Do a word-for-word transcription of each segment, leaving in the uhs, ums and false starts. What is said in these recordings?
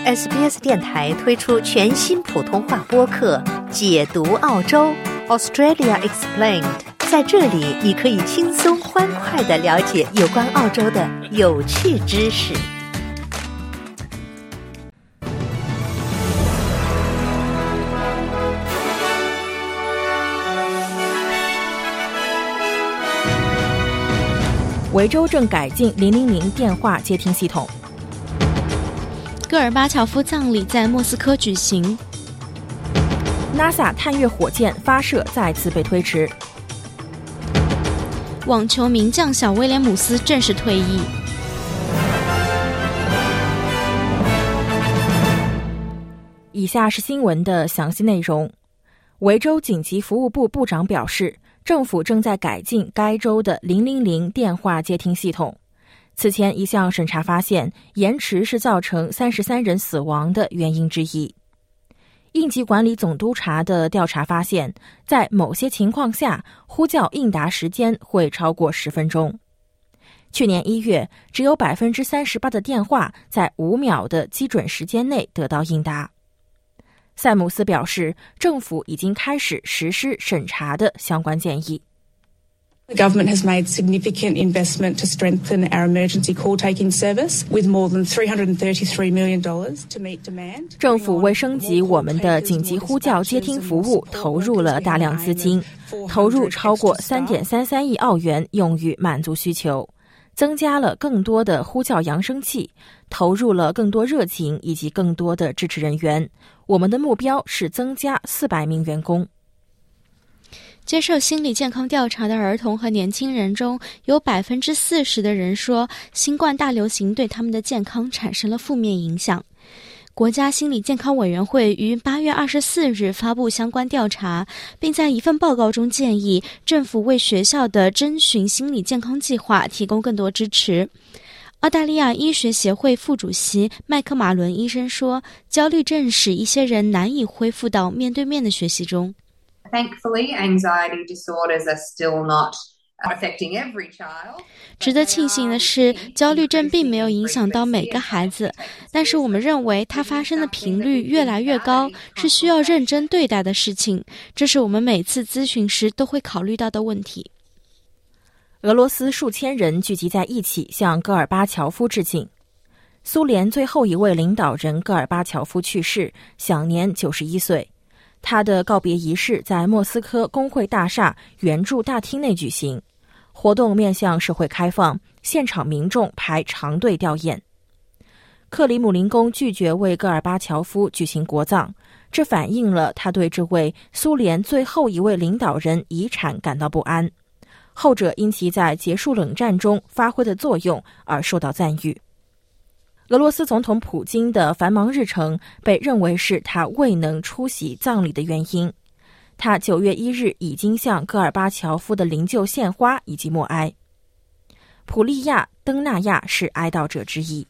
S B S 电台推出全新普通话播客《解读澳洲 Australia Explained》，在这里你可以轻松欢快地了解有关澳洲的有趣知识。 维州正改进零零零电话接听系统。 戈尔巴乔夫葬礼在莫斯科举行。 NASA 探月火箭发射再次被推迟。 网球名将小威廉姆斯正式退役。 以下是新闻的详细内容。维州紧急服务部部长表示，政府正在改进该州的零零零电话接听系统。此前一项审查发现，延迟是造成三十三人死亡的原因之一。应急管理总督察的调查发现，在某些情况下，呼叫应答时间会超过十分钟。去年一月，只有 百分之三十八 的电话在五秒的基准时间内得到应答。塞姆斯表示，政府已经开始实施审查的相关建议。 The government has made significant investment to strengthen our emergency call-taking service with more than three hundred thirty-three million dollars to meet demand. 政府为升级我们的紧急呼叫接听服务投入了大量资金，投入超过 三点三三亿澳元用于满足需求，增加了更多的呼叫扬声器，投入了更多热情以及更多的支持人员。我们的目标是增加四百名员工。 接受心理健康调查的儿童和年轻人中，有 百分之四十 的人说新冠大流行对他们的健康产生了负面影响。国家心理健康委员会于八月二十四日发布相关调查，并在一份报告中建议政府为学校的征询心理健康计划提供更多支持。澳大利亚医学协会副主席麦克马伦医生说，焦虑症使一些人难以恢复到面对面的学习中。 Thankfully, anxiety disorders are still not affecting every child. 值得庆幸的是，焦虑症并没有影响到每个孩子，但是我们认为它发生的频率越来越高，是需要认真对待的事情。这是我们每次咨询时都会考虑到的问题。 俄罗斯数千人聚集在一起向戈尔巴乔夫致敬。苏联最后一位领导人戈尔巴乔夫去世，享年九十一岁。他的告别仪式在莫斯科工会大厦圆柱大厅内举行，活动面向社会开放，现场民众排长队吊唁。克里姆林宫拒绝为戈尔巴乔夫举行国葬，这反映了他对这位苏联最后一位领导人遗产感到不安，后者因其在结束冷战中发挥的作用而受到赞誉。俄罗斯总统普京的繁忙日程被认为是他未能出席葬礼的原因。他九月一日已经向戈尔巴乔夫的灵柩献花以及默哀。普利亚·登纳亚是哀悼者之一。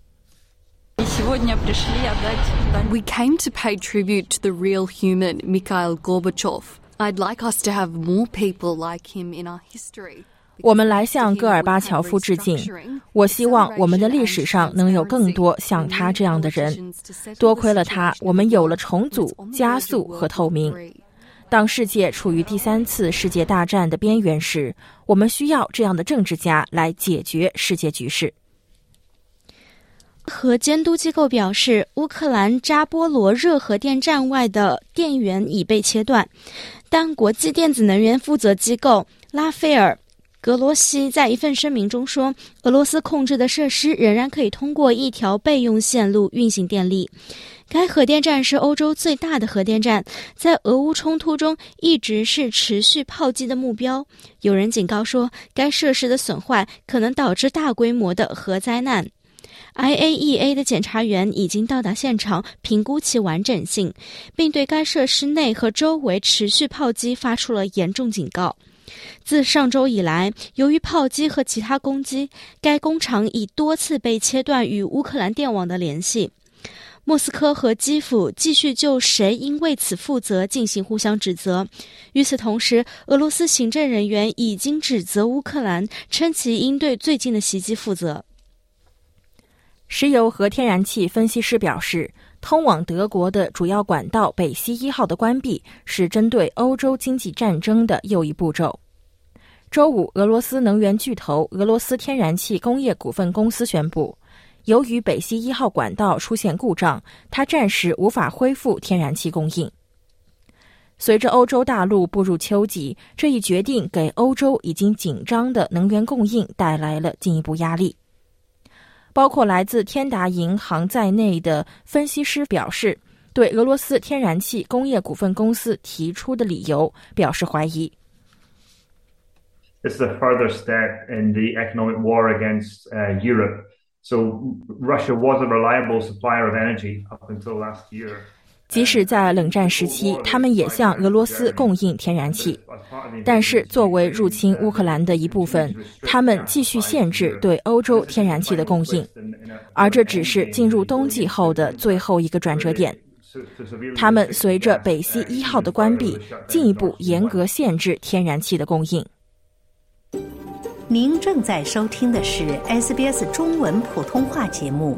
We came to pay tribute to the real human, Mikhail Gorbachev. I'd like us to have more people like him in our history. 我们来向戈尔巴乔夫致敬，我希望我们的历史上能有更多像他这样的人。多亏了他，我们有了重组、加速和透明。当世界处于第三次世界大战的边缘时，我们需要这样的政治家来解决世界局势。 核监督机构表示，乌克兰扎波罗热核电站外的电源已被切断，但国际电子能源负责机构拉斐尔格罗西在一份声明中说，俄罗斯控制的设施仍然可以通过一条备用线路运行电力。该核电站是欧洲最大的核电站，在俄乌冲突中一直是持续炮击的目标。有人警告说，该设施的损坏可能导致大规模的核灾难。I A E A 的检查员已经到达现场，评估其完整性，并对该设施内和周围持续炮击发出了严重警告。自上周以来，由于炮击和其他攻击，该工厂已多次被切断与乌克兰电网的联系。莫斯科和基辅继续就谁应为此负责进行互相指责。与此同时，俄罗斯行政人员已经指责乌克兰，称其应对最近的袭击负责。 石油和天然气分析师表示，通往德国的主要管道北溪一号的关闭是针对欧洲经济战争的又一步骤。周五，俄罗斯能源巨头俄罗斯天然气工业股份公司宣布，由于北溪一号管道出现故障，它暂时无法恢复天然气供应。随着欧洲大陆步入秋季，这一决定给欧洲已经紧张的能源供应带来了进一步压力。包括来自天达银行在内的分析师表示，对俄罗斯天然气工业股份公司提出的理由表示怀疑。 It's a further step in the economic war against uh, Europe. So Russia was a reliable supplier of energy up until last year. 即使在冷战时期，他们也向俄罗斯供应天然气，但是作为入侵乌克兰的一部分，他们继续限制对欧洲天然气的供应，而这只是进入冬季后的最后一个转折点。他们随着北溪一号的关闭，进一步严格限制天然气的供应。 您正在收听的是 S B S 中文普通话节目。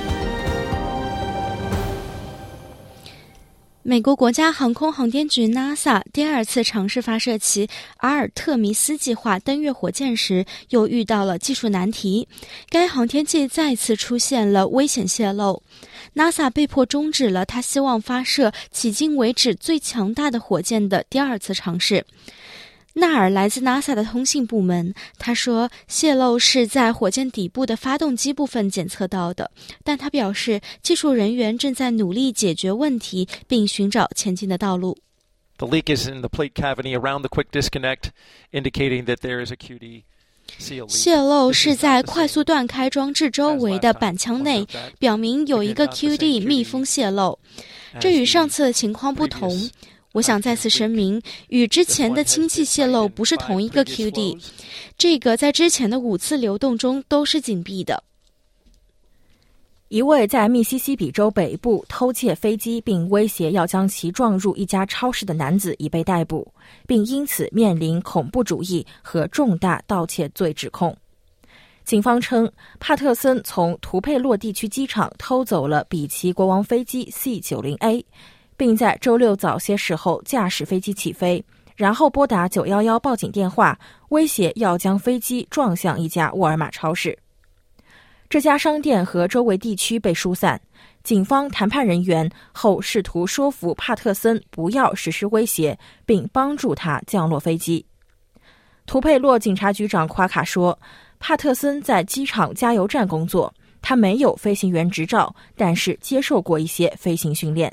美国国家航空航天局 NASA 第二次尝试发射其阿尔特弥斯计划登月火箭时，又遇到了技术难题。该航天器再次出现了危险泄漏 ，NASA 被迫终止了他希望发射迄今为止最强大的火箭的第二次尝试。纳尔来自 NASA 的通信部门，他说泄漏是在火箭底部的发动机部分检测到的，但他表示技术人员正在努力解决问题并寻找前进的道路。 The leak is in the plate cavity around the quick disconnect, indicating that there is a Q D seal leak. 泄漏是在快速断开装置周围的板腔内，表明有一个 Q D 密封泄漏。这与上次的情况不同。我想再次声明，与之前的氢气泄漏不是同一个 Q D， 这个在之前的五次流动中都是紧闭的。 一位在密西西比州北部偷窃飞机并威胁要将其撞入一家超市的男子已被逮捕，并因此面临恐怖主义和重大盗窃罪指控。警方称，帕特森从图佩洛地区机场偷走了比奇国王飞机 C 九十 A，并在周六早些时候驾驶飞机起飞，然后拨打九一一报警电话，威胁要将飞机撞向一家沃尔玛超市。这家商店和周围地区被疏散，警方谈判人员后试图说服帕特森不要实施威胁，并帮助他降落飞机。图佩洛警察局长夸卡说，帕特森在机场加油站工作，他没有飞行员执照，但是接受过一些飞行训练。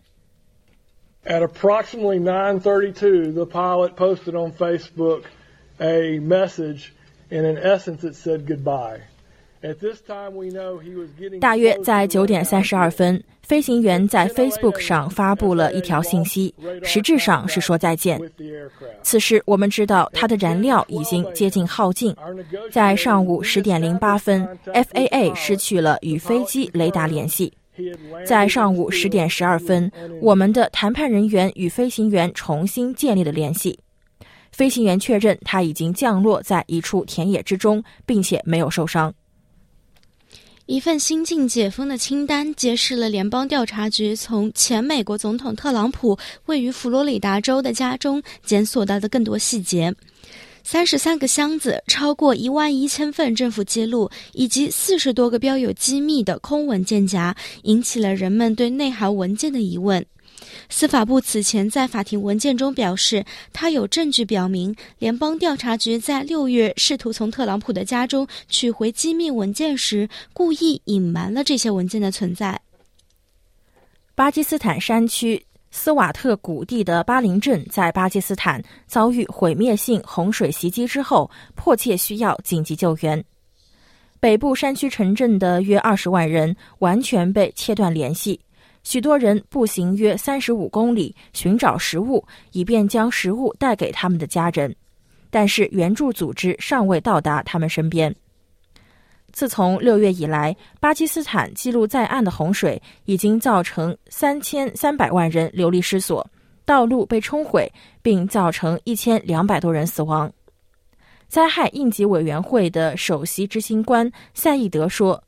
At approximately nine thirty-two, the pilot posted on Facebook a message, and in essence it said goodbye. At this time, we know he was getting 大约在九点三十二分，飞行员在 Facebook 上发布了一条信息，实质上是说再见。此时我们知道它的燃料已经接近耗尽。在上午十点零八分 ，F A A 失去了与飞机雷达联系。在上午十点十二分，我们的谈判人员与飞行员重新建立了联系。飞行员确认他已经降落在一处田野之中，并且没有受伤。 一份新近解封的清单揭示了联邦调查局从前美国总统特朗普位于佛罗里达州的家中检索到的更多细节。三十三个箱子，超过一万一千份政府记录，以及四十多个标有机密的空文件夹，引起了人们对内含文件的疑问。司法部此前在法庭文件中表示，他有证据表明联邦调查局在六月试图从特朗普的家中取回机密文件时，故意隐瞒了这些文件的存在。 巴基斯坦山区斯瓦特谷地的巴林镇在巴基斯坦遭遇毁灭性洪水袭击之后，迫切需要紧急救援。北部山区城镇的约二十万人完全被切断联系，许多人步行约三十五公里寻找食物，以便将食物带给他们的家人，但是援助组织尚未到达他们身边。自从六月以来，巴基斯坦记录在案的洪水已经造成三千三百万人流离失所，道路被冲毁，并造成一千两百多人死亡。灾害应急委员会的首席执行官赛义德说，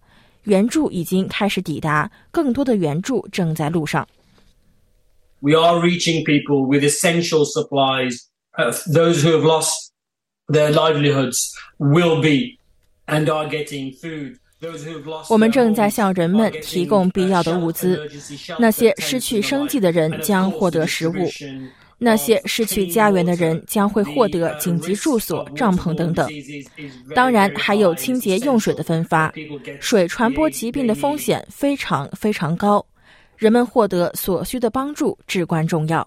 援助已经开始抵达，更多的援助正在路上。 We are reaching people with essential supplies. Uh, those who have lost their livelihoods will be and are getting food. 我们正在向人们提供必要的物资，那些失去生计的人将获得食物，那些失去家园的人将会获得紧急住所、帐篷等等。当然还有清洁用水的分发，水传播疾病的风险非常非常高，人们获得所需的帮助至关重要。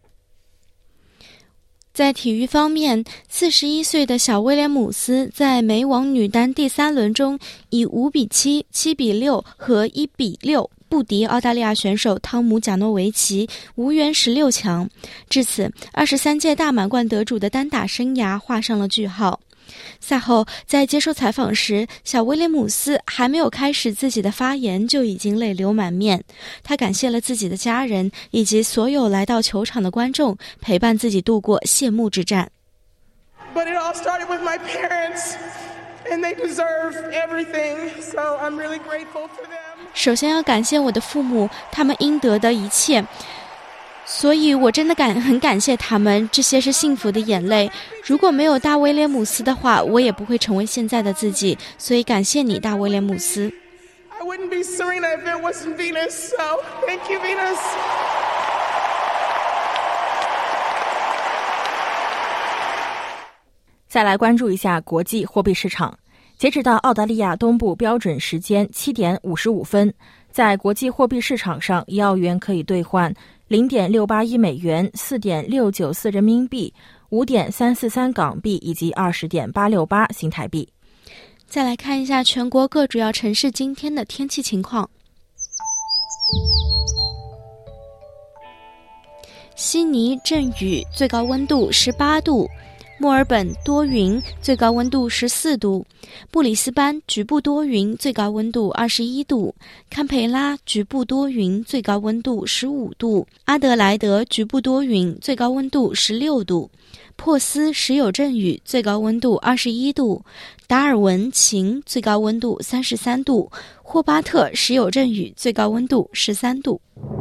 在体育方面，四十一岁的小威廉姆斯在美网女单第三轮中以五比七、七比六和一比六不敌澳大利亚选手汤姆贾诺维奇，无缘十六强。至此，二十三届大满贯得主的单打生涯画上了句号。赛后，在接受采访时，小威廉姆斯还没有开始自己的发言，就已经泪流满面。他感谢了自己的家人以及所有来到球场的观众，陪伴自己度过谢幕之战。 But it all started with my parents, and they deserve everything, so I'm really grateful for them. 首先要感谢我的父母，他们应得的一切。所以我真的感很感谢他们，这些是幸福的眼泪。如果没有大威廉姆斯的话，我也不会成为现在的自己，所以感谢你，大威廉姆斯。 I wouldn't be Serena if it wasn't Venus, so thank you, Venus. 再来关注一下国际货币市场。截止到澳大利亚东部标准时间七点五十五分，在国际货币市场上，一澳元可以兑换零点六八一美元、四点六九四人民币、五点三四三港币以及二十点八六八新台币。 再来看一下全国各主要城市今天的天气情况。悉尼阵雨，最高温度十八度。墨尔本多云，最高温度十四度；布里斯班局部多云，最高温度二十一度；堪培拉局部多云，最高温度十五度；阿德莱德局部多云，最高温度十六度；珀斯时有阵雨，最高温度二十一度；达尔文晴，最高温度三十三度；霍巴特时有阵雨，最高温度十三度。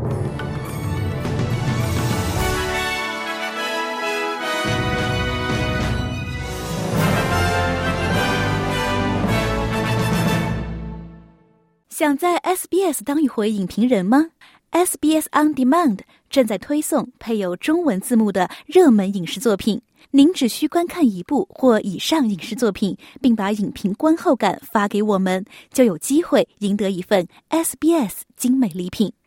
想在 S B S 当一回影评人吗？ S B S On Demand 正在推送配有中文字幕的热门影视作品，您只需观看一部或以上影视作品，并把影评观后感发给我们，就有机会赢得一份 S B S 精美礼品。